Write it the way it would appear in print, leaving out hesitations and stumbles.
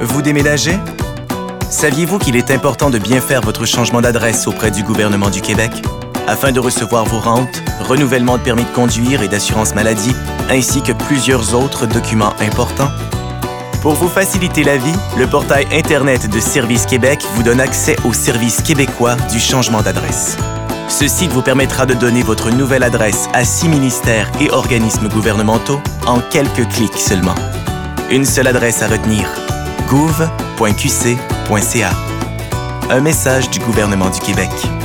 Vous déménagez? Saviez-vous qu'il est important de bien faire votre changement d'adresse auprès du gouvernement du Québec afin de recevoir vos rentes, renouvellement de permis de conduire et d'assurance maladie, ainsi que plusieurs autres documents importants? Pour vous faciliter la vie, le portail Internet de Service Québec vous donne accès au service québécois du changement d'adresse. Ce site vous permettra de donner votre nouvelle adresse à 6 ministères et organismes gouvernementaux en quelques clics seulement. Une seule adresse à retenir: gouv.qc.ca. Un message du gouvernement du Québec.